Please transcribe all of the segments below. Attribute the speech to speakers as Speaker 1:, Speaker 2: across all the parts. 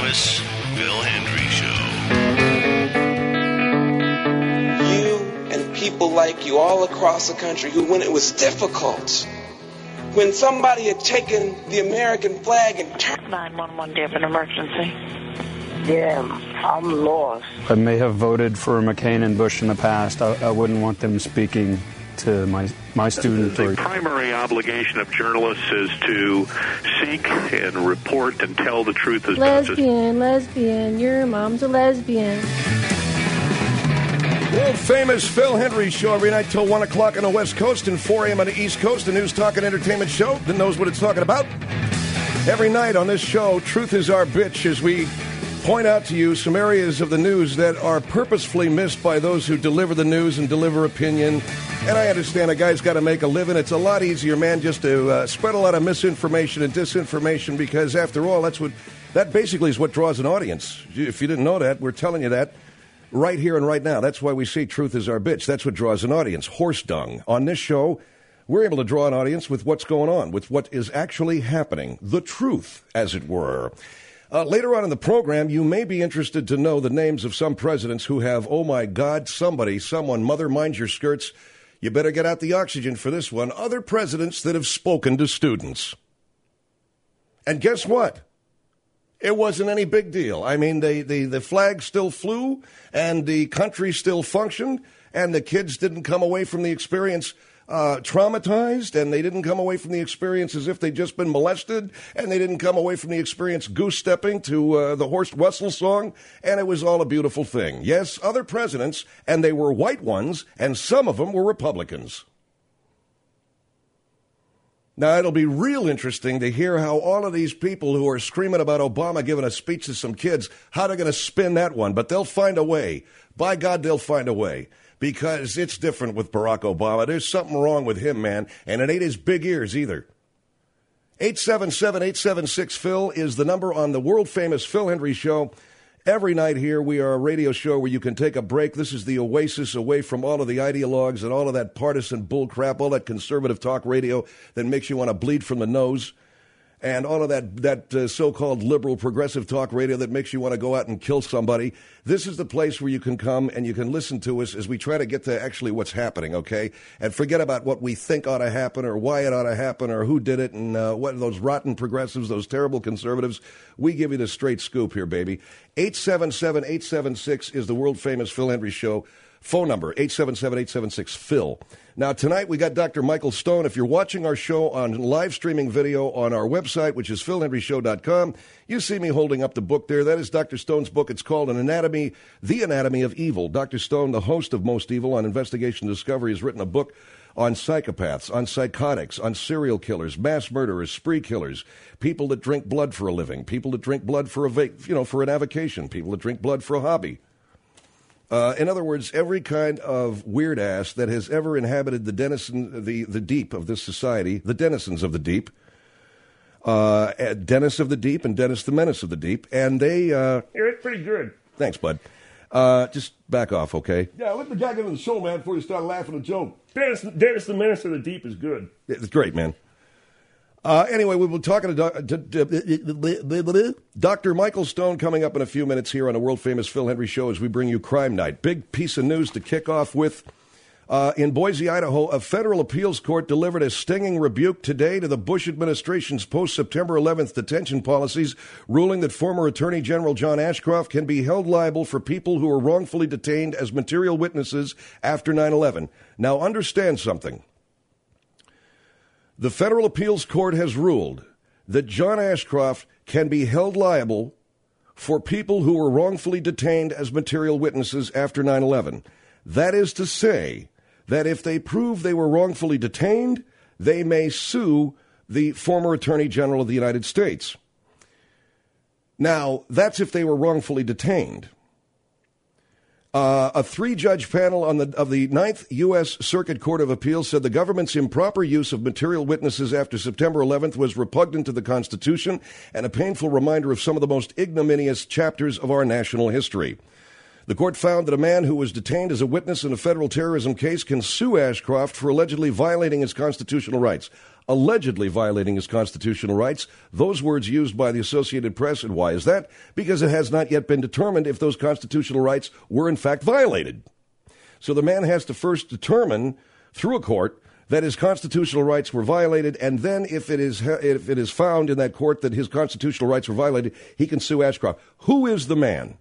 Speaker 1: famous Phil Hendrie Show.
Speaker 2: You and people like you all across the country who, when it was difficult, when somebody had taken the American flag and turned...
Speaker 3: 911, do you have an emergency?
Speaker 4: Yeah, I'm lost.
Speaker 5: I may have voted for McCain and Bush in the past. I wouldn't want them speaking to my student.
Speaker 6: The primary obligation of journalists is to seek and report and tell the truth as best as...
Speaker 7: Lesbian, your mom's a lesbian.
Speaker 8: World famous Phil Hendrie Show every night till 1 o'clock on the West Coast and 4 a.m. on the East Coast. The news, talk, and entertainment show that knows what it's talking about. Every night on this show, truth is our bitch, as we point out to you some areas of the news that are purposefully missed by those who deliver the news and deliver opinion. And I understand a guy's got to make a living. It's a lot easier, man, just to spread a lot of misinformation and disinformation, because after all, that basically is what draws an audience. If you didn't know that, we're telling you that right here and right now. That's why we say truth is our bitch. That's what draws an audience. Horse dung. On this show, we're able to draw an audience with what's going on, with what is actually happening. The truth, as it were. Later on in the program, you may be interested to know the names of some presidents who have, oh my God, someone, mother, mind your skirts. You better get out the oxygen for this one. Other presidents that have spoken to students. And guess what? It wasn't any big deal. I mean, the flag still flew, and the country still functioned, and the kids didn't come away from the experience traumatized, and they didn't come away from the experience as if they'd just been molested, and they didn't come away from the experience goose-stepping to the Horst Wessel song, and it was all a beautiful thing. Yes, other presidents, and they were white ones, and some of them were Republicans. Now, it'll be real interesting to hear how all of these people who are screaming about Obama giving a speech to some kids, how they're going to spin that one, but they'll find a way. By God, they'll find a way. Because it's different with Barack Obama. There's something wrong with him, man. And it ain't his big ears either. 877-876-PHIL is the number on the world-famous Phil Hendrie Show. Every night here, we are a radio show where you can take a break. This is the oasis away from all of the ideologues and all of that partisan bullcrap, all that conservative talk radio that makes you want to bleed from the nose. And all of that so-called liberal progressive talk radio that makes you want to go out and kill somebody. This is the place where you can come and you can listen to us as we try to get to actually what's happening, okay? And forget about what we think ought to happen or why it ought to happen or who did it and what those rotten progressives, those terrible conservatives. We give you the straight scoop here, baby. 877-876 is the world-famous Phil Hendrie Show. Phone number, 877-876-PHIL. Now, tonight we got Dr. Michael Stone. If you're watching our show on live streaming video on our website, which is philhendrieshow.com, you see me holding up the book there. That is Dr. Stone's book. It's called The Anatomy of Evil. Dr. Stone, the host of Most Evil on Investigation Discovery, has written a book on psychopaths, on psychotics, on serial killers, mass murderers, spree killers, people that drink blood for a living, people that drink blood for an avocation, people that drink blood for a hobby. In other words, every kind of weird ass that has ever inhabited the deep of this society, the denizens of the deep, Dennis of the Deep and Dennis the Menace of the Deep, and they... You're pretty good. Thanks, bud. Just back off, okay?
Speaker 9: Yeah, let the guy get on the show, man, before you start laughing at a joke. Dennis the Menace of the Deep is good.
Speaker 8: It's great, man. Anyway, we will be talking to Dr. Michael Stone coming up in a few minutes here on the world-famous Phil Hendrie Show as we bring you Crime Night. Big piece of news to kick off with. In Boise, Idaho, a federal appeals court delivered a stinging rebuke today to the Bush administration's post-September 11th detention policies, ruling that former Attorney General John Ashcroft can be held liable for people who were wrongfully detained as material witnesses after 9/11. Now, understand something. The federal appeals court has ruled that John Ashcroft can be held liable for people who were wrongfully detained as material witnesses after 9/11. That is to say that if they prove they were wrongfully detained, they may sue the former Attorney General of the United States. Now, that's if they were wrongfully detained. A three-judge panel of the Ninth U.S. Circuit Court of Appeals said the government's improper use of material witnesses after September 11th was repugnant to the Constitution and a painful reminder of some of the most ignominious chapters of our national history. The court found that a man who was detained as a witness in a federal terrorism case can sue Ashcroft for allegedly violating his constitutional rights. Allegedly violating his constitutional rights. Those words used by the Associated Press. And why is that? Because it has not yet been determined if those constitutional rights were in fact violated. So the man has to first determine through a court that his constitutional rights were violated, and then if it is found in that court that his constitutional rights were violated, he can sue Ashcroft. Who is the man?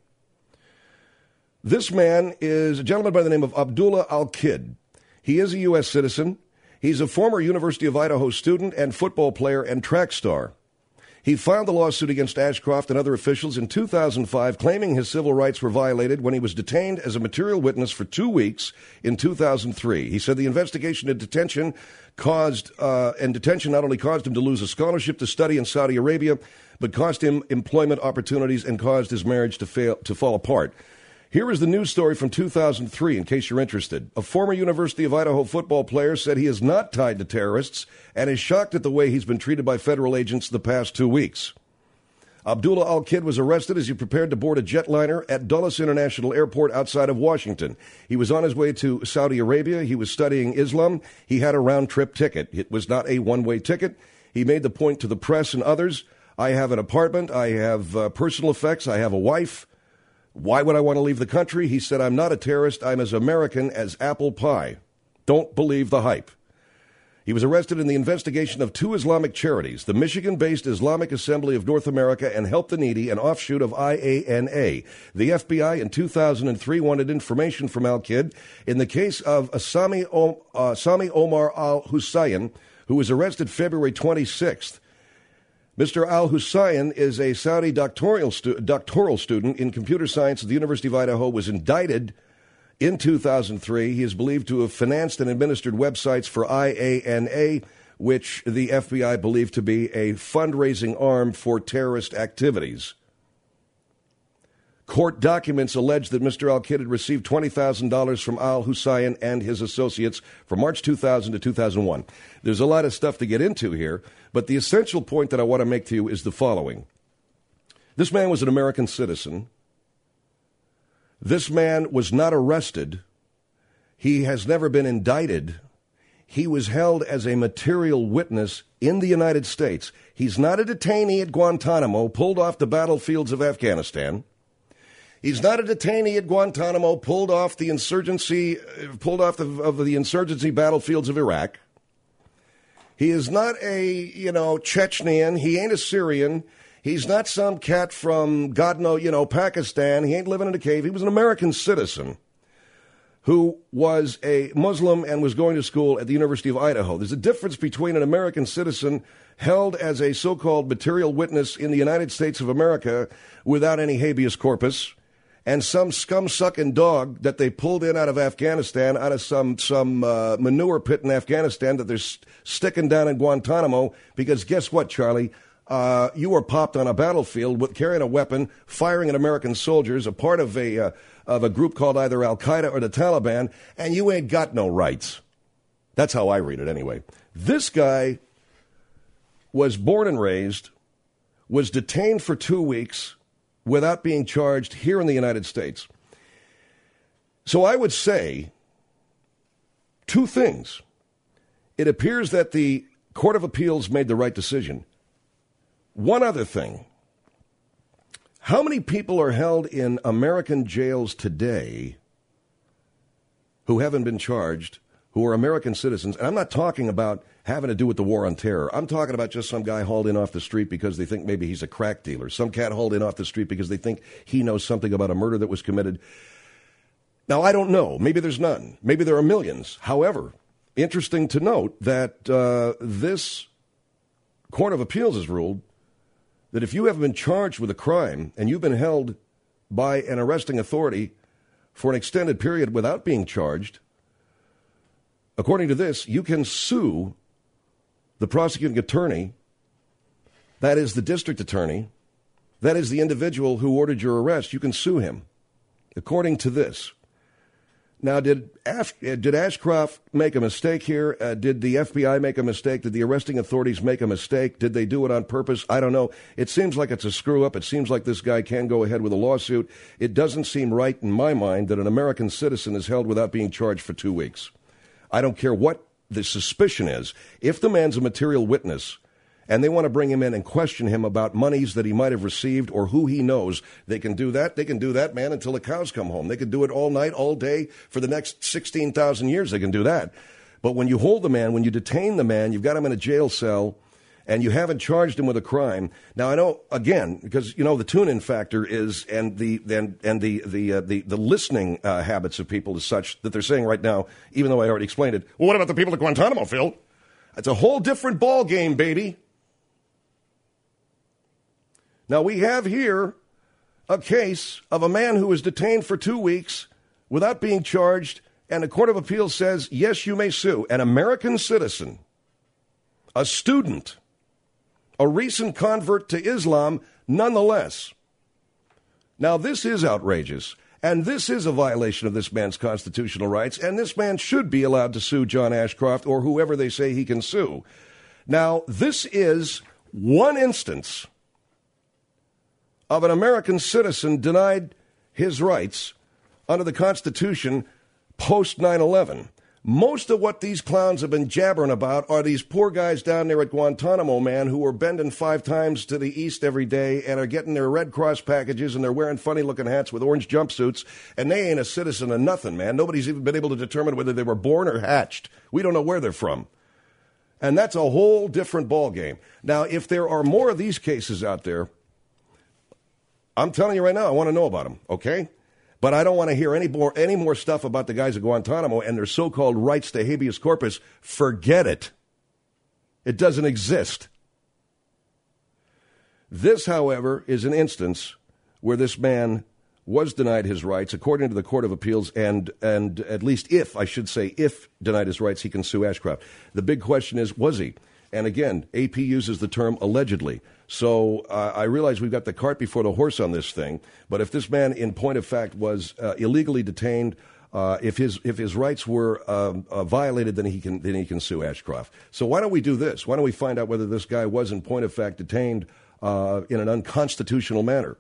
Speaker 8: This man is a gentleman by the name of Abdullah Al-Kid. He is a U.S. citizen. He's a former University of Idaho student and football player and track star. He filed a lawsuit against Ashcroft and other officials in 2005, claiming his civil rights were violated when he was detained as a material witness for 2 weeks in 2003. He said the investigation and detention not only caused him to lose a scholarship to study in Saudi Arabia, but cost him employment opportunities and caused his marriage to fall apart. Here is the news story from 2003, in case you're interested. A former University of Idaho football player said he is not tied to terrorists and is shocked at the way he's been treated by federal agents the past 2 weeks. Abdullah Al-Kid was arrested as he prepared to board a jetliner at Dulles International Airport outside of Washington. He was on his way to Saudi Arabia. He was studying Islam. He had a round-trip ticket. It was not a one-way ticket. He made the point to the press and others, I have an apartment. I have personal effects. I have a wife. Why would I want to leave the country? He said, I'm not a terrorist. I'm as American as apple pie. Don't believe the hype. He was arrested in the investigation of 2 Islamic charities, the Michigan-based Islamic Assembly of North America and Help the Needy, an offshoot of IANA. The FBI in 2003 wanted information from Al-Kid in the case of Sami Omar Al-Hussein, who was arrested February 26th. Mr. Al-Hussein is a Saudi doctoral student in computer science at the University of Idaho, was indicted in 2003. He is believed to have financed and administered websites for IANA, which the FBI believed to be a fundraising arm for terrorist activities. Court documents allege that Mr. Al-Kid had received $20,000 from Al-Hussein and his associates from March 2000 to 2001. There's a lot of stuff to get into here, but the essential point that I want to make to you is the following. This man was an American citizen. This man was not arrested. He has never been indicted. He was held as a material witness in the United States. He's not a detainee at Guantanamo, pulled off the battlefields of Afghanistan. He's not a detainee at Guantanamo, pulled off the insurgency battlefields of Iraq. He is not a, Chechenian. He ain't a Syrian. He's not some cat from Pakistan. He ain't living in a cave. He was an American citizen who was a Muslim and was going to school at the University of Idaho. There's a difference between an American citizen held as a so-called material witness in the United States of America without any habeas corpus, and some scum-sucking dog that they pulled in out of Afghanistan, out of some manure pit in Afghanistan that they're sticking down in Guantanamo, because guess what, Charlie? You were popped on a battlefield with carrying a weapon, firing at American soldiers, a part of a group called either Al-Qaeda or the Taliban, and you ain't got no rights. That's how I read it anyway. This guy was born and raised, was detained for 2 weeks, without being charged here in the United States. So I would say 2 things. It appears that the Court of Appeals made the right decision. One other thing. How many people are held in American jails today who haven't been charged, who are American citizens? And I'm not talking about having to do with the war on terror. I'm talking about just some guy hauled in off the street because they think maybe he's a crack dealer. Some cat hauled in off the street because they think he knows something about a murder that was committed. Now, I don't know. Maybe there's none. Maybe there are millions. However, interesting to note that this Court of Appeals has ruled that if you have been charged with a crime and you've been held by an arresting authority for an extended period without being charged, according to this, you can sue the prosecuting attorney, that is the district attorney, that is the individual who ordered your arrest. You can sue him, according to this. Now, did Ashcroft make a mistake here? Did the FBI make a mistake? Did the arresting authorities make a mistake? Did they do it on purpose? I don't know. It seems like it's a screw-up. It seems like this guy can go ahead with a lawsuit. It doesn't seem right in my mind that an American citizen is held without being charged for 2 weeks. I don't care what the suspicion is. If the man's a material witness and they want to bring him in and question him about monies that he might have received or who he knows, they can do that. They can do that, man, until the cows come home. They can do it all night, all day, for the next 16,000 years. They can do that. But when you hold the man, when you detain the man, you've got him in a jail cell, and you haven't charged him with a crime. Now, I know, again, because, you know, the tune-in factor is, and the listening habits of people is such that they're saying right now, even though I already explained it, well, what about the people at Guantanamo, Phil? It's a whole different ball game, baby. Now, we have here a case of a man who was detained for 2 weeks without being charged, and the Court of Appeals says, yes, you may sue. An American citizen, a student, a recent convert to Islam, nonetheless. Now, this is outrageous, and this is a violation of this man's constitutional rights, and this man should be allowed to sue John Ashcroft or whoever they say he can sue. Now, this is one instance of an American citizen denied his rights under the Constitution post 9/11. Most of what these clowns have been jabbering about are these poor guys down there at Guantanamo, man, who are bending 5 times to the east every day and are getting their Red Cross packages, and they're wearing funny-looking hats with orange jumpsuits, and they ain't a citizen of nothing, man. Nobody's even been able to determine whether they were born or hatched. We don't know where they're from. And that's a whole different ballgame. Now, if there are more of these cases out there, I'm telling you right now, I want to know about them, okay? But I don't want to hear any more stuff about the guys at Guantanamo and their so-called rights to habeas corpus. Forget it. It doesn't exist. This, however, is an instance where this man was denied his rights, according to the Court of Appeals, and at least if denied his rights, he can sue Ashcroft. The big question is, was he? And again, AP uses the term allegedly. So I realize we've got the cart before the horse on this thing. But if this man, in point of fact, was illegally detained, if his rights were violated, then he can sue Ashcroft. So why don't we do this? Why don't we find out whether this guy was, in point of fact, detained in an unconstitutional manner,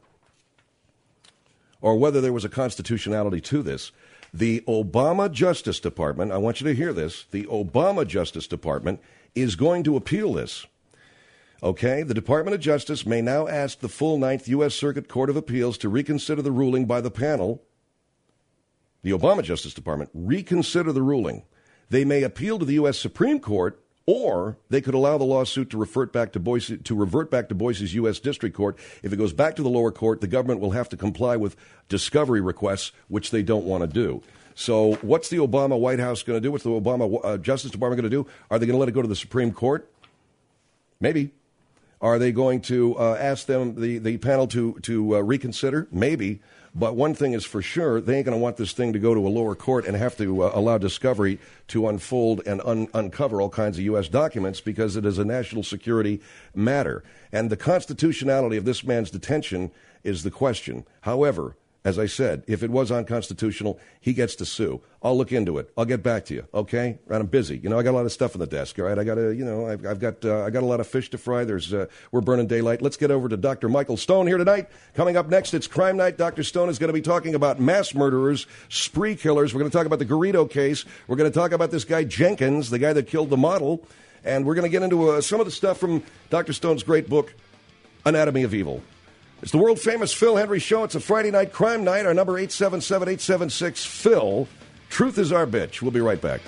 Speaker 8: or whether there was a constitutionality to this? The Obama Justice Department, I want you to hear this, the Obama Justice Department is going to appeal this. Okay, the Department of Justice may now ask the full Ninth U.S. Circuit Court of Appeals to reconsider the ruling by the panel. The Obama Justice Department, reconsider the ruling. They may appeal to the U.S. Supreme Court, or they could allow the lawsuit to revert back to Boise's U.S. District Court. If it goes back to the lower court, the government will have to comply with discovery requests, which they don't want to do. So what's the Obama White House going to do? What's the Obama Justice Department going to do? Are they going to let it go to the Supreme Court? Maybe. Are they going to ask them, the panel, to reconsider? Maybe. But one thing is for sure, they ain't going to want this thing to go to a lower court and have to allow discovery to unfold and uncover all kinds of U.S. documents, because it is a national security matter. And the constitutionality of this man's detention is the question. However, as I said, if it was unconstitutional, he gets to sue. I'll look into it. I'll get back to you. Okay? And I'm busy. You know, I got a lot of stuff on the desk. All right? I got a lot of fish to fry. We're burning daylight. Let's get over to Dr. Michael Stone here tonight. Coming up next, it's Crime Night. Dr. Stone is going to be talking about mass murderers, spree killers. We're going to talk about the Garrido case. We're going to talk about this guy Jenkins, the guy that killed the model, and we're going to get into some of the stuff from Dr. Stone's great book, Anatomy of Evil. It's the world-famous Phil Hendry Show. It's a Friday night crime night. Our number 877-876-PHIL. Truth is our bitch. We'll be right back.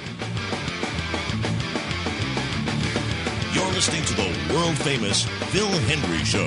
Speaker 1: You're listening to the world-famous Phil Hendry Show.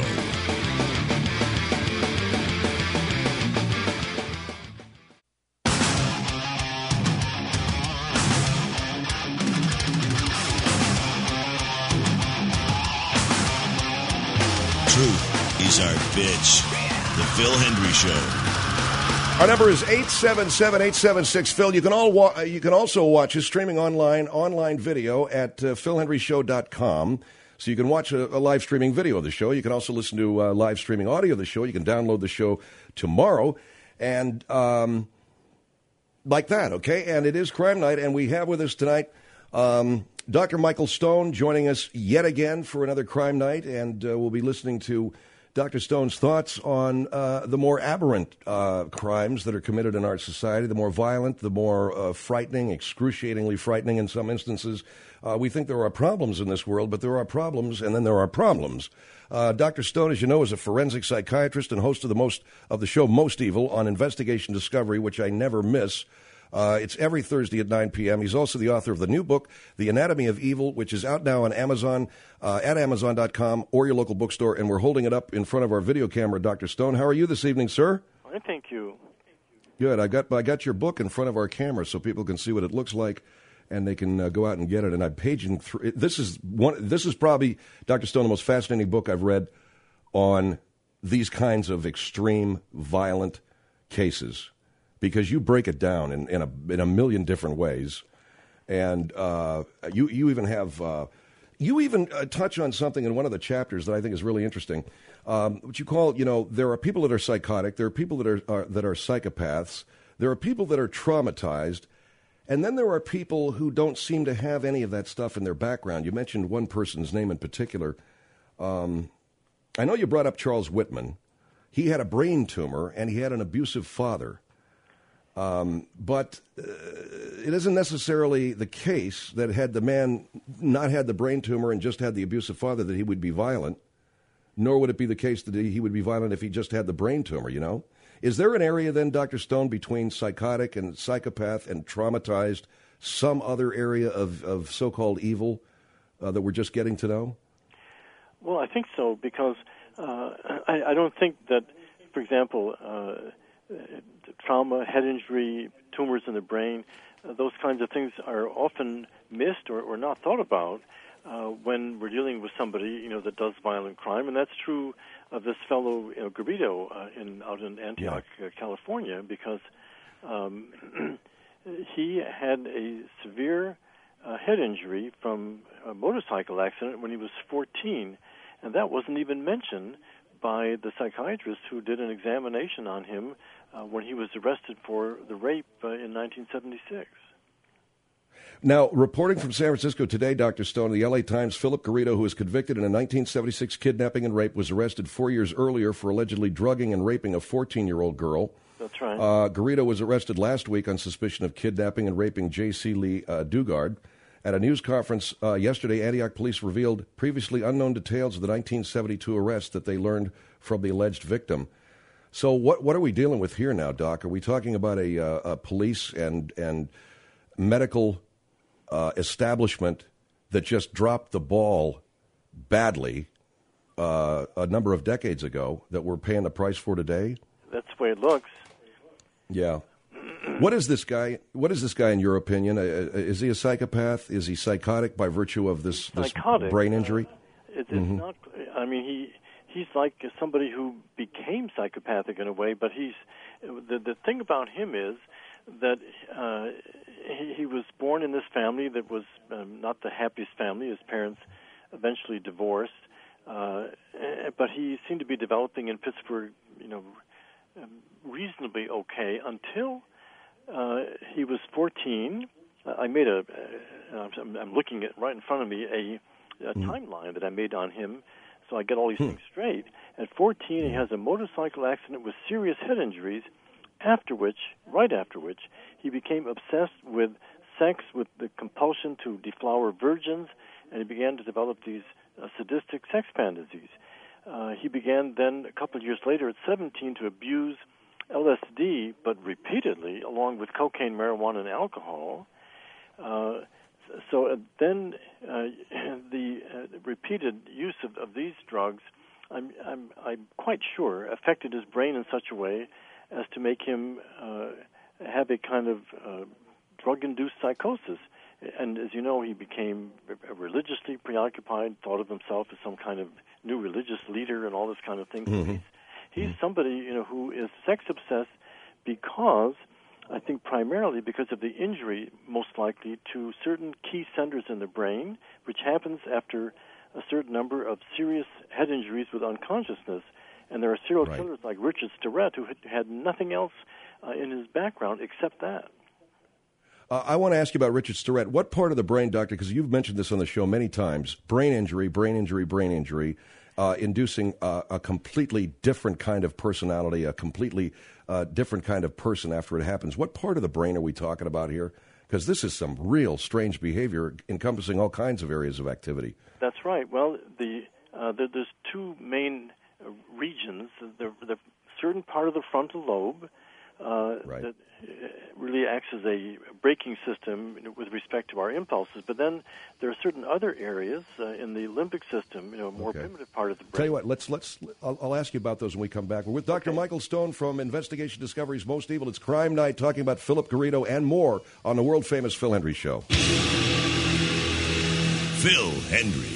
Speaker 1: Truth is our bitch. The Phil Hendry Show.
Speaker 8: Our number is 877-876-PHIL. You can also watch his streaming online video at philhenryshow.com. So you can watch a live streaming video of the show. You can also listen to live streaming audio of the show. You can download the show tomorrow. And like that, okay? And it is Crime Night, and we have with us tonight Dr. Michael Stone joining us yet again for another Crime Night, and we'll be listening to Dr. Stone's thoughts on the more aberrant crimes that are committed in our society, the more violent, the more frightening, excruciatingly frightening in some instances. We think there are problems in this world, but there are problems, and then there are problems. Dr. Stone, as you know, is a forensic psychiatrist and host of the show Most Evil on Investigation Discovery, which I never miss. It's every Thursday at 9 p.m. He's also the author of the new book, The Anatomy of Evil, which is out now on Amazon, at Amazon.com or your local bookstore, and we're holding it up in front of our video camera. Dr. Stone, how are you this evening, sir?
Speaker 10: I thank you.
Speaker 8: Good. I got your book in front of our camera so people can see what it looks like, and they can go out and get it. And I'm paging through. This is probably, Dr. Stone, the most fascinating book I've read on these kinds of extreme, violent cases, because you break it down in a million different ways, and you even have touch on something in one of the chapters that I think is really interesting, what you call, there are people that are psychotic, there are people that are psychopaths, there are people that are traumatized, and then there are people who don't seem to have any of that stuff in their background. You mentioned one person's name in particular. I know you brought up Charles Whitman. He had a brain tumor, and he had an abusive father. But it isn't necessarily the case that had the man not had the brain tumor and just had the abusive father that he would be violent, nor would it be the case that he would be violent if he just had the brain tumor, Is there an area then, Dr. Stone, between psychotic and psychopath and traumatized, some other area of so-called evil that we're just getting to know?
Speaker 10: Well, I think so, because I don't think that, for example, trauma, head injury, tumors in the brain, those kinds of things are often missed or not thought about when we're dealing with somebody, that does violent crime. And that's true of this fellow, Garrido, out in Antioch, California, because he had a severe head injury from a motorcycle accident when he was 14, and that wasn't even mentioned by the psychiatrist who did an examination on him when he was arrested for the rape in 1976.
Speaker 8: Now, reporting from San Francisco today, Dr. Stone, the L.A. Times, Philip Garrido, who was convicted in a 1976 kidnapping and rape, was arrested 4 years earlier for allegedly drugging and raping a 14-year-old girl.
Speaker 10: That's right.
Speaker 8: Garrido was arrested last week on suspicion of kidnapping and raping J.C. Lee Dugard. At a news conference yesterday, Antioch police revealed previously unknown details of the 1972 arrest that they learned from the alleged victim. So what are we dealing with here now, Doc? Are we talking about a police and medical establishment that just dropped the ball badly a number of decades ago that we're paying the price for today?
Speaker 10: That's the way it looks.
Speaker 8: Yeah. What is this guy in your opinion? Is he a psychopath? Is he psychotic by virtue of this brain injury?
Speaker 10: It's not. I mean, he's like somebody who became psychopathic in a way. But the thing about him is that he was born in this family that was not the happiest family. His parents eventually divorced, but he seemed to be developing in Pittsburgh, reasonably okay until he was 14. I made I'm looking at right in front of me a timeline that I made on him, so I get all these things straight. At 14, he has a motorcycle accident with serious head injuries, right after which, he became obsessed with sex, with the compulsion to deflower virgins, and he began to develop these sadistic sex fantasies. He began then, a couple of years later, at 17, to abuse LSD, but repeatedly, along with cocaine, marijuana, and alcohol. So then the repeated use of these drugs, I'm quite sure, affected his brain in such a way as to make him have a kind of drug-induced psychosis. And as you know, he became religiously preoccupied, thought of himself as some kind of new religious leader and all this kind of thing. Mm-hmm. He's somebody, who is sex-obsessed because, I think primarily because of the injury, most likely, to certain key centers in the brain, which happens after a certain number of serious head injuries with unconsciousness. And there are serial killers like Richard Starrett who had nothing else in his background except that.
Speaker 8: I want to ask you about Richard Starrett. What part of the brain, doctor, because you've mentioned this on the show many times, brain injury, inducing a completely different kind of personality, a completely different kind of person after it happens. What part of the brain are we talking about here? Because this is some real strange behavior encompassing all kinds of areas of activity.
Speaker 10: That's right. Well, there's two main regions. The certain part of the frontal lobe that really acts as a braking system with respect to our impulses. But then there are certain other areas in the limbic system, more primitive part of the brain.
Speaker 8: Tell you what, I'll ask you about those when we come back. We're with Dr. Michael Stone from Investigation Discovery's Most Evil. It's Crime Night, talking about Philip Garrido and more on the world-famous Phil Hendrie Show.
Speaker 1: Phil Hendrie.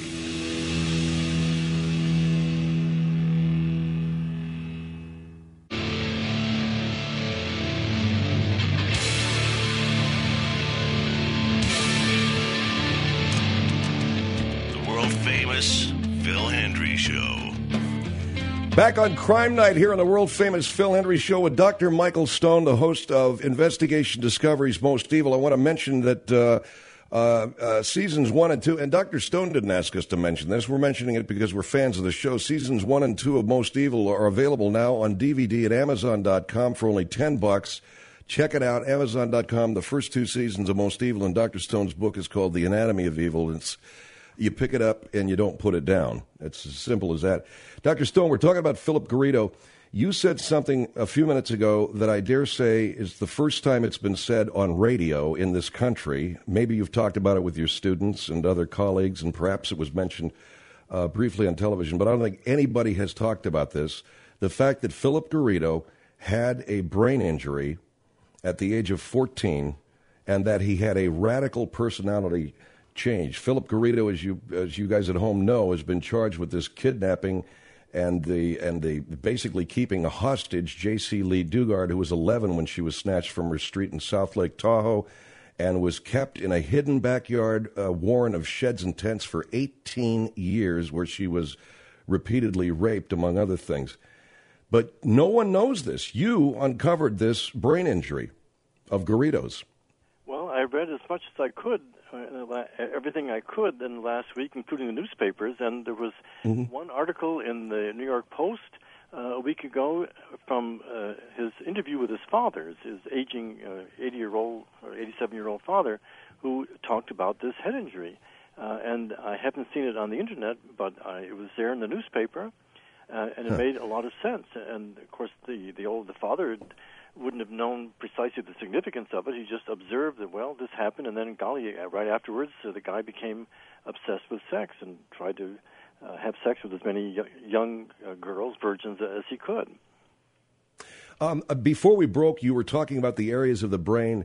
Speaker 1: Phil Hendrie Show.
Speaker 8: Back on Crime Night here on the world-famous Phil Hendrie Show with Dr. Michael Stone, the host of Investigation Discovery's Most Evil. I want to mention that seasons 1 and 2, and Dr. Stone didn't ask us to mention this. We're mentioning it because we're fans of the show. Seasons 1 and 2 of Most Evil are available now on DVD at Amazon.com for only $10. Check it out, Amazon.com. The first 2 seasons of Most Evil, and Dr. Stone's book is called The Anatomy of Evil. You pick it up and you don't put it down. It's as simple as that. Dr. Stone, we're talking about Philip Garrido. You said something a few minutes ago that I dare say is the first time it's been said on radio in this country. Maybe you've talked about it with your students and other colleagues, and perhaps it was mentioned briefly on television, but I don't think anybody has talked about this. The fact that Philip Garrido had a brain injury at the age of 14 and that he had a radical personality change. Philip Garrido, as you guys at home know, has been charged with this kidnapping and the basically keeping a hostage J.C. Lee Dugard, who was 11 when she was snatched from her street in South Lake Tahoe, and was kept in a hidden backyard warren of sheds and tents for 18 years, where she was repeatedly raped, among other things. But no one knows this. You uncovered this brain injury of Garrido's.
Speaker 10: Well, I read as much as I could. Everything I could in the last week, including the newspapers, and there was one article in the New York Post a week ago from his interview with his father, his aging 80-year-old or 87-year-old father, who talked about this head injury. And I haven't seen it on the internet, but it was there in the newspaper, and it made a lot of sense. And of course, the father wouldn't have known precisely the significance of it. He just observed that, well, this happened, and then, golly, right afterwards, the guy became obsessed with sex and tried to have sex with as many young girls, virgins, as he could.
Speaker 8: Before we broke, you were talking about the areas of the brain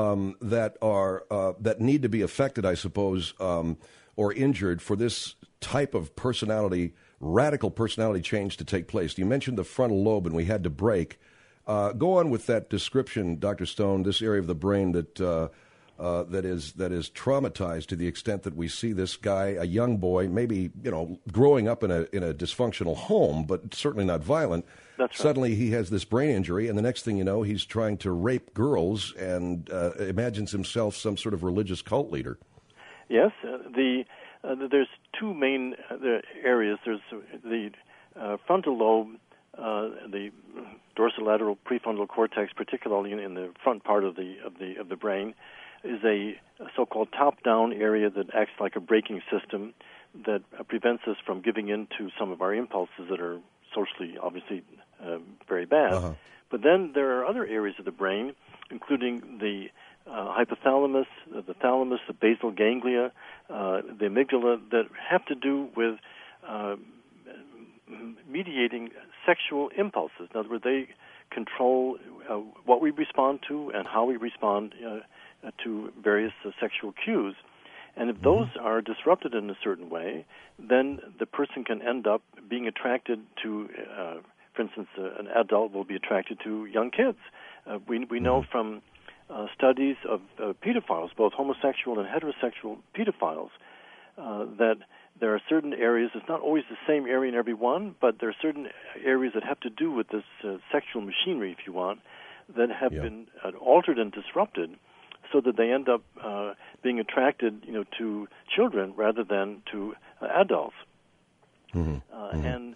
Speaker 8: that need to be affected, I suppose, or injured for this type of personality, radical personality change to take place. You mentioned the frontal lobe, and we had to break. Go on with that description, Dr. Stone, this area of the brain that is traumatized to the extent that we see this guy, a young boy, maybe, growing up in a dysfunctional home, but certainly not violent.
Speaker 10: That's right.
Speaker 8: Suddenly he has this brain injury, and the next thing you know, he's trying to rape girls and imagines himself some sort of religious cult leader.
Speaker 10: Yes, there's two main areas. There's the frontal lobe, the dorsolateral prefrontal cortex, particularly in the front part of the brain, is a so-called top-down area that acts like a braking system that prevents us from giving in to some of our impulses that are socially, obviously, very bad. Uh-huh. But then there are other areas of the brain, including the hypothalamus, the thalamus, the basal ganglia, the amygdala, that have to do with mediating sexual impulses. In other words, they control what we respond to and how we respond to various sexual cues. And if those are disrupted in a certain way, then the person can end up being attracted to, for instance, an adult will be attracted to young kids. We know from studies of pedophiles, both homosexual and heterosexual pedophiles, that there are certain areas, it's not always the same area in every one, but there are certain areas that have to do with this sexual machinery, if you want, that have been altered and disrupted so that they end up being attracted, to children rather than to adults. And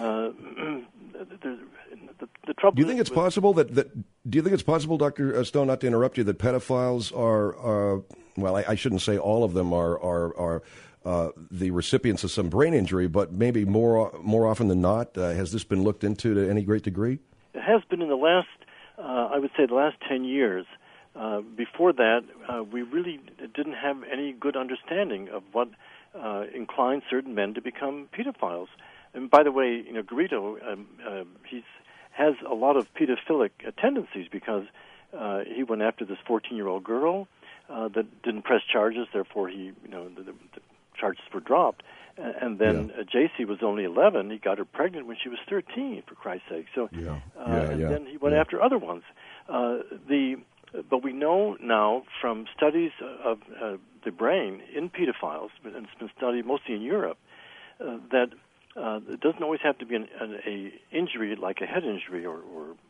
Speaker 10: the trouble.
Speaker 8: Do you think it's possible that do you think it's possible, Dr. Stone, not to interrupt you, that pedophiles are well, I shouldn't say all of them are the recipients of some brain injury, but maybe more often than not, has this been looked into to any great degree?
Speaker 10: It has been in the last, I would say, the last 10 years. Before that, we really didn't have any good understanding of what inclines certain men to become pedophiles. And by the way, Garrido, he has a lot of pedophilic tendencies because he went after this 14-year-old girl that didn't press charges. Therefore, the charges were dropped. And then JC was only 11. He got her pregnant when she was 13, for Christ's sake. So, then he went after other ones. But we know now from studies of the brain in pedophiles, and it's been studied mostly in Europe, that it doesn't always have to be an injury like a head injury or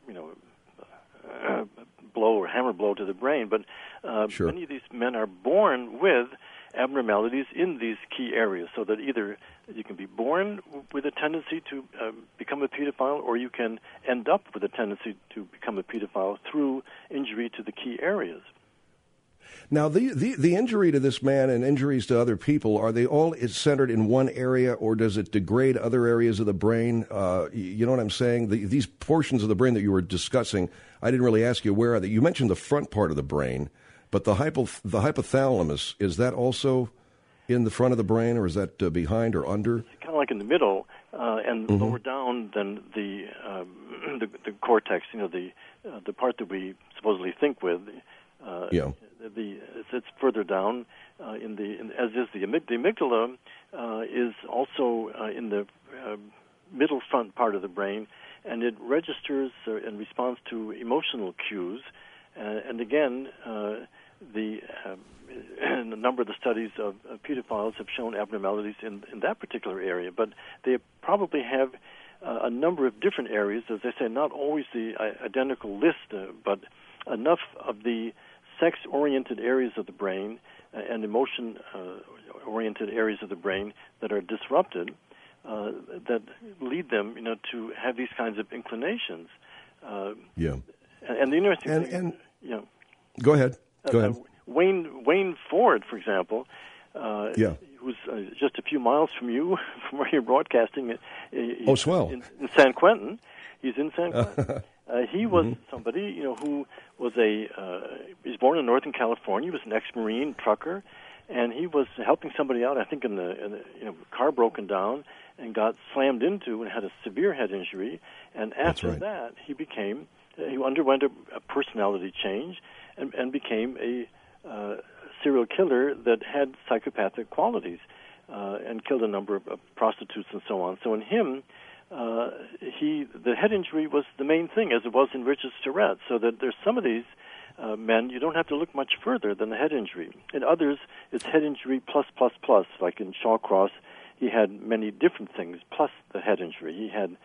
Speaker 10: blow or hammer blow to the brain, but many of these men are born with abnormalities in these key areas, so that either you can be born with a tendency to become a pedophile, or you can end up with a tendency to become a pedophile through injury to the key areas.
Speaker 8: Now, the injury to this man and injuries to other people, are they all centered in one area, or does it degrade other areas of the brain? You know what I'm saying? These portions of the brain that you were discussing, I didn't really ask you where are they. You mentioned the front part of the brain, but the hypothalamus, is that also in the front of the brain, or is that behind or under?
Speaker 10: It's kind of like in the middle, and lower down than the cortex. The part that we supposedly think with. It's further down as is the amygdala is also in the middle front part of the brain, and it registers and responds to emotional cues. And again, a number of the studies of pedophiles have shown abnormalities in that particular area, but they probably have a number of different areas. As I say, not always the identical list, but enough of the sex-oriented areas of the brain and emotion-oriented areas of the brain that are disrupted that lead them, to have these kinds of inclinations. And the interesting thing,
Speaker 8: Go ahead.
Speaker 10: Wayne Ford, for example, who's just a few miles from you, from where you're broadcasting.
Speaker 8: Swell.
Speaker 10: In San Quentin. He's in San Quentin. He was somebody, who was he was born in Northern California. He was an ex-Marine trucker, and he was helping somebody out. I think in the car broken down and got slammed into and had a severe head injury. And after that, he underwent a personality change and became a serial killer that had psychopathic qualities and killed a number of prostitutes and so on. So in him, the head injury was the main thing, as it was in Richard Surratt. So that there's some of these men, you don't have to look much further than the head injury. In others, it's head injury plus. Like in Shawcross, he had many different things plus the head injury. He had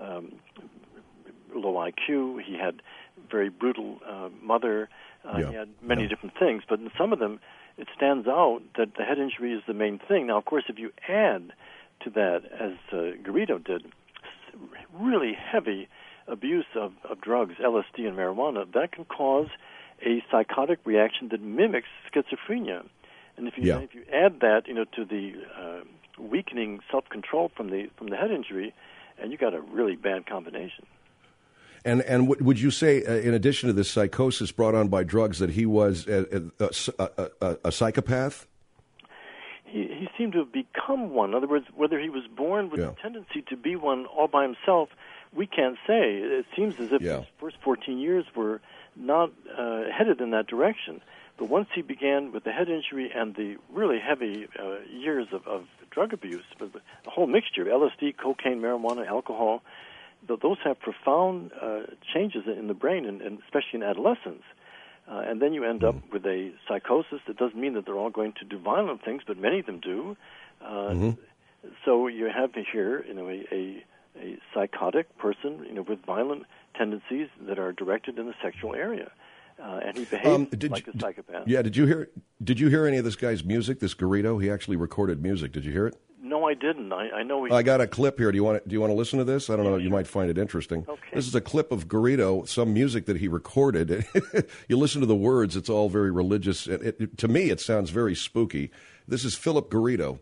Speaker 10: low IQ. He had very brutal mother. He had many different things. But in some of them, it stands out that the head injury is the main thing. Now, of course, if you add to that, as Garrido did, really heavy abuse of drugs, LSD and marijuana, that can cause a psychotic reaction that mimics schizophrenia. And if you add that, to the weakening self-control from the head injury, and you got a really bad combination.
Speaker 8: And would you say, in addition to this psychosis brought on by drugs, that he was a psychopath?
Speaker 10: He seemed to have become one. In other words, whether he was born with a tendency to be one all by himself, we can't say. It seems as if his first 14 years were not headed in that direction. But once he began with the head injury and the really heavy years of drug abuse, a whole mixture, LSD, cocaine, marijuana, alcohol, those have profound changes in the brain, and especially in adolescence. And then you end up with a psychosis. That doesn't mean that they're all going to do violent things, but many of them do. So you have here, a psychotic person, with violent tendencies that are directed in the sexual area. and he behaved like a psychopath.
Speaker 8: Yeah, did you hear any of this guy's music? This Garrido, he actually recorded music. Did you hear it?
Speaker 10: No, I didn't. I know.
Speaker 8: I got a clip here. Do you want to listen to this? I don't know. You might find it interesting.
Speaker 10: Okay.
Speaker 8: This is a clip of Garrido, some music that he recorded. You listen to the words; it's all very religious. To me, it sounds very spooky. This is Philip Garrido.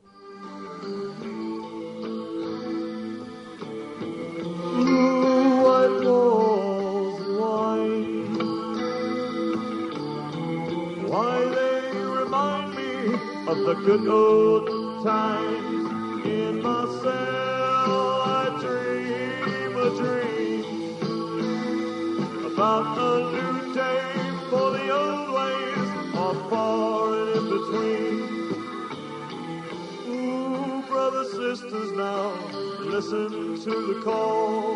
Speaker 11: Why they remind me of the good old times. In my cell I dream a dream about a new day, for the old ways are far and in between. Ooh, brothers, sisters, now listen to the call.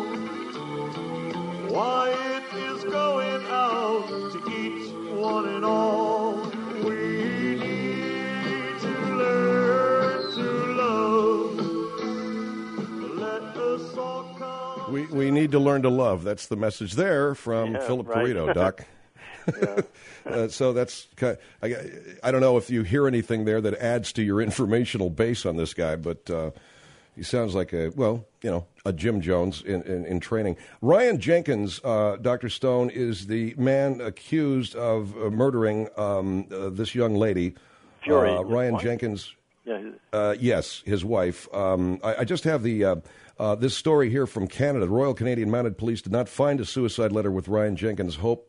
Speaker 11: Why it is going out to each one and all. We need to learn to love. Let us all come.
Speaker 8: We need to learn to love. That's the message there from Philip Garrido, Doc. So that's kind of, I don't know if you hear anything there that adds to your informational base on this guy, but he sounds like a Jim Jones in training. Ryan Jenkins, Dr. Stone, is the man accused of murdering this young lady.
Speaker 10: Fiore,
Speaker 8: Ryan Jenkins.
Speaker 10: Yeah.
Speaker 8: Yes, his wife. I just have this story here from Canada. The Royal Canadian Mounted Police did not find a suicide letter with Ryan Jenkins' Hope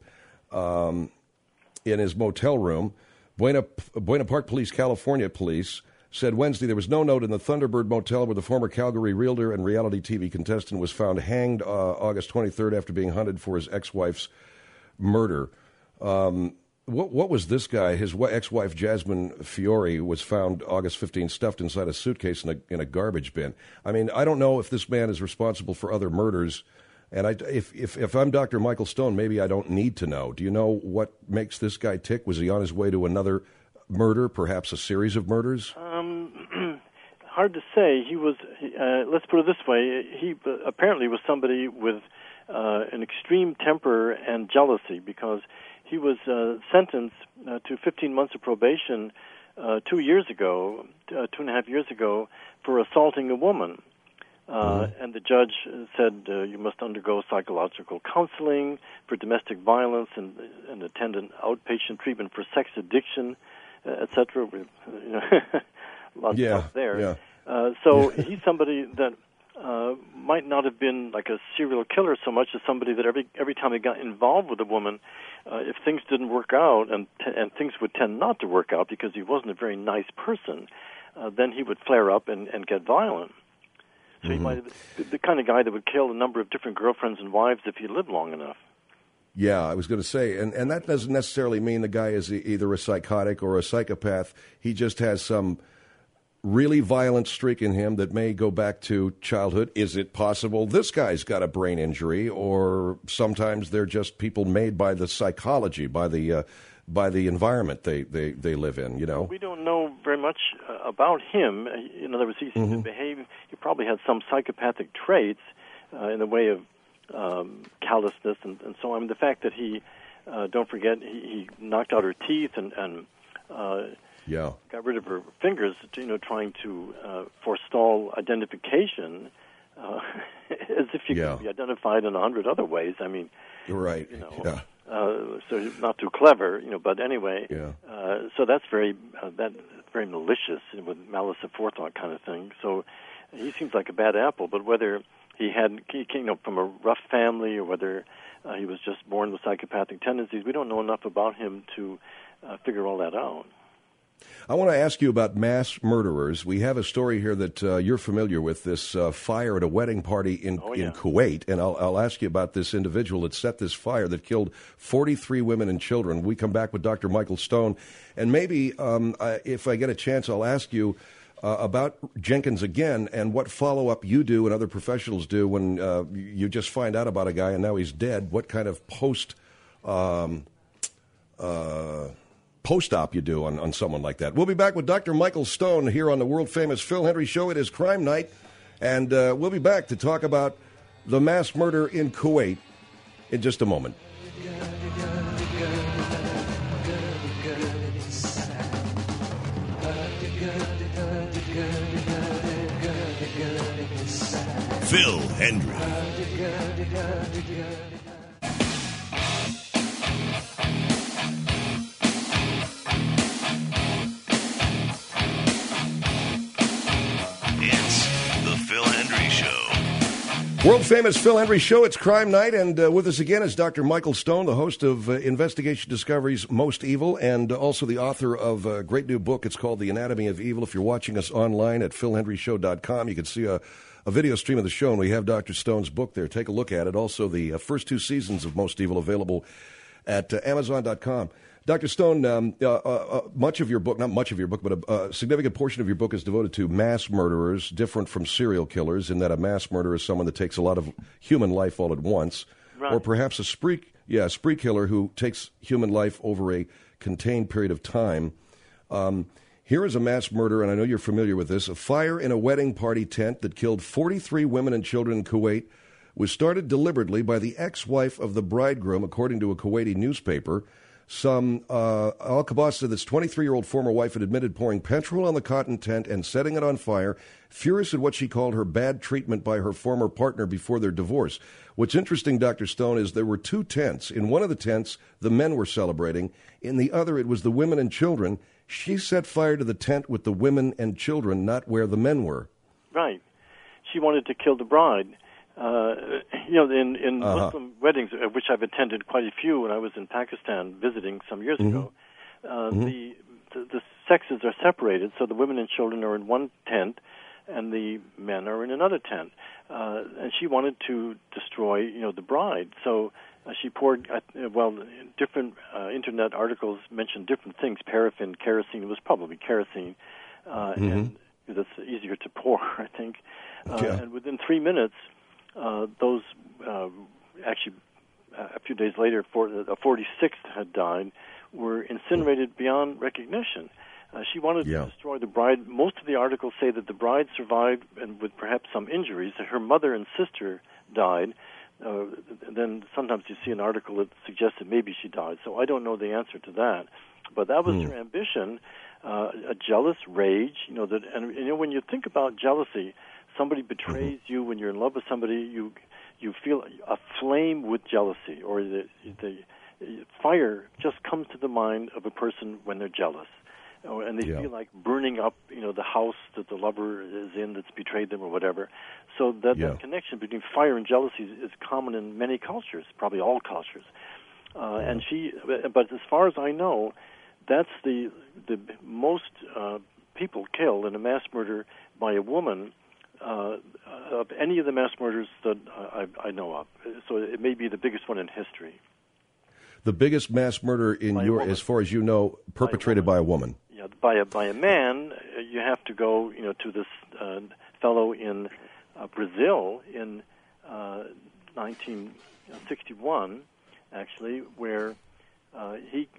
Speaker 8: in his motel room. Buena Park Police, California Police, said Wednesday there was no note in the Thunderbird Motel where the former Calgary realtor and reality TV contestant was found hanged August 23rd after being hunted for his ex-wife's murder. What was this guy? His ex-wife, Jasmine Fiore, was found August 15th stuffed inside a suitcase in a garbage bin. I mean, I don't know if this man is responsible for other murders. And if I'm Dr. Michael Stone, maybe I don't need to know. Do you know what makes this guy tick? Was he on his way to another murder, perhaps a series of murders?
Speaker 10: Hard to say. He was, let's put it this way, he apparently was somebody with an extreme temper and jealousy, because he was sentenced to 15 months of probation 2 years ago, 2.5 years ago, for assaulting a woman. And the judge said you must undergo psychological counseling for domestic violence and attend an outpatient treatment for sex addiction, etc. With lots of stuff there.
Speaker 8: Yeah.
Speaker 10: So he's somebody that might not have been like a serial killer so much as somebody that every time he got involved with a woman, if things didn't work out, and things would tend not to work out because he wasn't a very nice person, then he would flare up and get violent. So he might have been the kind of guy that would kill a number of different girlfriends and wives if he lived long enough.
Speaker 8: Yeah, I was going to say, and that doesn't necessarily mean the guy is either a psychotic or a psychopath. He just has some really violent streak in him that may go back to childhood. Is it possible this guy's got a brain injury, or sometimes they're just people made by the psychology, by the environment they live in, you know?
Speaker 10: We don't know very much about him. In other words, he seems to behave, he probably had some psychopathic traits in the way of callousness and so on. I mean, the fact that he, don't forget, he knocked out her teeth and got rid of her fingers, trying to forestall identification, as if you could be identified in 100 other ways. I mean,
Speaker 8: right.
Speaker 10: So he's not too clever, but anyway. So that's very malicious, with malice aforethought kind of thing. So he seems like a bad apple. But whether he came from a rough family, or whether he was just born with psychopathic tendencies, we don't know enough about him to figure all that out.
Speaker 8: I want to ask you about mass murderers. We have a story here that you're familiar with, this fire at a wedding party in Kuwait, and I'll ask you about this individual that set this fire that killed 43 women and children. We come back with Dr. Michael Stone, and maybe if I get a chance, I'll ask you about Jenkins again and what follow-up you do and other professionals do when you just find out about a guy and now he's dead. What kind of post-op you do on someone like that. We'll be back with Dr. Michael Stone here on the world-famous Phil Hendry Show. It is Crime Night, and we'll be back to talk about the mass murder in Kuwait in just a moment.
Speaker 1: Phil Hendry. It's the Phil Hendry Show.
Speaker 8: World famous Phil Hendry Show. It's Crime Night, and with us again is Dr. Michael Stone, the host of Investigation Discovery's Most Evil, and also the author of a great new book. It's called The Anatomy of Evil. If you're watching us online at philhendryshow.com, you can see a video stream of the show, and we have Dr. Stone's book there. Take a look at it. Also, the first 2 seasons of Most Evil available at Amazon.com. Dr. Stone, much of your book, not much of your book, but a significant portion of your book is devoted to mass murderers, different from serial killers, in that a mass murderer is someone that takes a lot of human life all at once,
Speaker 10: right.
Speaker 8: Or perhaps a spree killer who takes human life over a contained period of time. Here is a mass murder, and I know you're familiar with this. A fire in a wedding party tent that killed 43 women and children in Kuwait was started deliberately by the ex-wife of the bridegroom, according to a Kuwaiti newspaper. Al-Qabas said this 23-year-old former wife had admitted pouring petrol on the cotton tent and setting it on fire, furious at what she called her bad treatment by her former partner before their divorce. What's interesting, Dr. Stone, is there were 2 tents. In one of the tents, the men were celebrating. In the other, it was the women and children. She set fire to the tent with the women and children, not where the men were.
Speaker 10: Right. She wanted to kill the bride. In Muslim weddings, which I've attended quite a few when I was in Pakistan visiting some years ago, the sexes are separated, so the women and children are in one tent, and the men are in another tent. And she wanted to destroy, the bride. So she poured, different internet articles mentioned different things, paraffin, kerosene. It was probably kerosene, and that's easier to pour, I think. And within 3 minutes, those actually a few days later, a 46th had died, were incinerated beyond recognition. She wanted to destroy the bride. Most of the articles say that the bride survived, and with perhaps some injuries. Her mother and sister died. Then sometimes you see an article that suggests that maybe she died. So I don't know the answer to that. But that was her ambition, a jealous rage. When you think about jealousy, somebody betrays you when you're in love with somebody, you feel a flame with jealousy, or the fire just comes to the mind of a person when they're jealous. And they feel like burning up, the house that the lover is in that's betrayed them or whatever. So that connection between fire and jealousy is common in many cultures, probably all cultures. But as far as I know, that's the most people killed in a mass murder by a woman of any of the mass murders that I know of. So it may be the biggest one in history. The
Speaker 8: biggest mass murder as far as you know, perpetrated by a woman.
Speaker 10: Yeah, by a man. You have to go, to this fellow in Brazil in 1961, actually, where he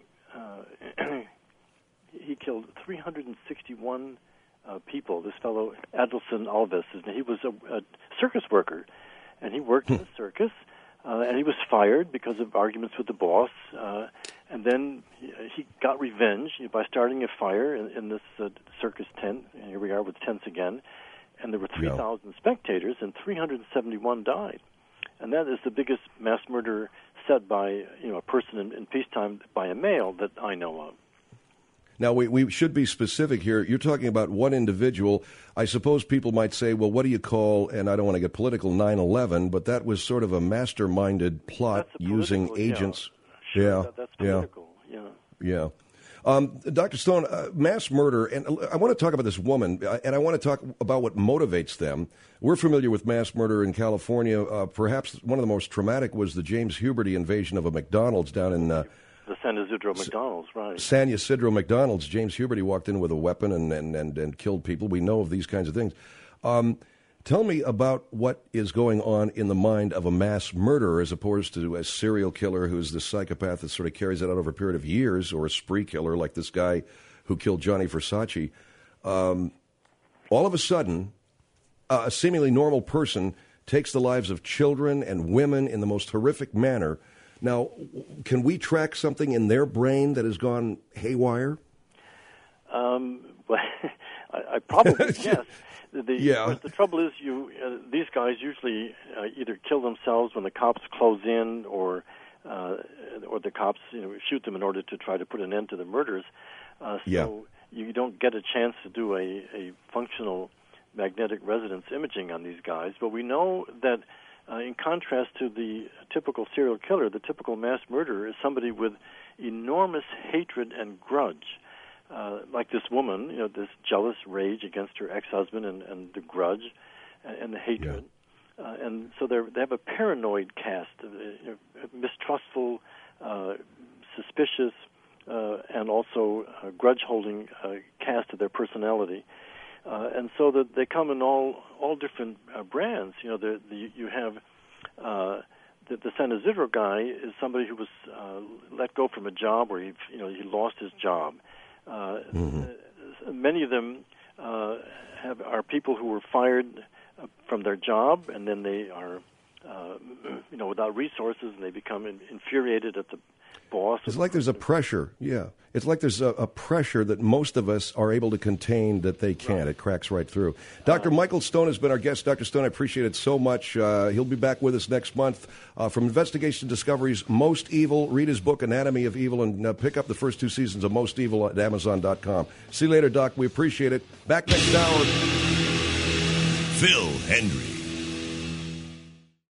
Speaker 10: killed 361 people. This fellow, Adelson Alves, he was a circus worker, and he worked in a circus. And he was fired because of arguments with the boss. And then he got revenge by starting a fire in this circus tent. And here we are with tents again. And there were 3,000 spectators, and 371 died. And that is the biggest mass murder set by a person in peacetime by a male that I know of.
Speaker 8: Now, we should be specific here. You're talking about one individual. I suppose people might say, well, what do you call, and I don't want to get political, 9/11, but that was sort of a masterminded plot using agents.
Speaker 10: That's political,
Speaker 8: Yeah. Dr. Stone, mass murder, and I want to talk about this woman, and I want to talk about what motivates them. We're familiar with mass murder in California. Perhaps one of the most traumatic was the James Huberty invasion of a McDonald's down in
Speaker 10: the San Isidro McDonald's, right.
Speaker 8: San Isidro McDonald's. James Huberty walked in with a weapon and killed people. We know of these kinds of things. Tell me about what is going on in the mind of a mass murderer as opposed to a serial killer who's the psychopath that sort of carries it out over a period of years, or a spree killer like this guy who killed Johnny Versace. All of a sudden, a seemingly normal person takes the lives of children and women in the most horrific manner. Now, can we track something in their brain that has gone haywire?
Speaker 10: Well, I probably, yes. The trouble is, these guys usually either kill themselves when the cops close in, or the cops shoot them in order to try to put an end to the murders. So you don't get a chance to do a functional magnetic resonance imaging on these guys. But we know that in contrast to the typical serial killer, the typical mass murderer is somebody with enormous hatred and grudge. Like this woman, this jealous rage against her ex-husband and the grudge and the hatred. And so they have a paranoid cast, mistrustful, suspicious, and also grudge-holding cast of their personality. And so that they come in all different brands. You have the San Isidro guy is somebody who was let go from a job where he lost his job. Many of them are people who were fired from their job, and then they are without resources, and they become infuriated at the boss.
Speaker 8: It's like there's a pressure. It's like there's a pressure that most of us are able to contain that they can't. Right. It cracks right through. Dr. Michael Stone has been our guest. Dr. Stone, I appreciate it so much. He'll be back with us next month. From Investigation Discovery's Most Evil, read his book, Anatomy of Evil, and pick up the first 2 seasons of Most Evil at Amazon.com. See you later, Doc. We appreciate it. Back next hour.
Speaker 1: Phil Hendrie.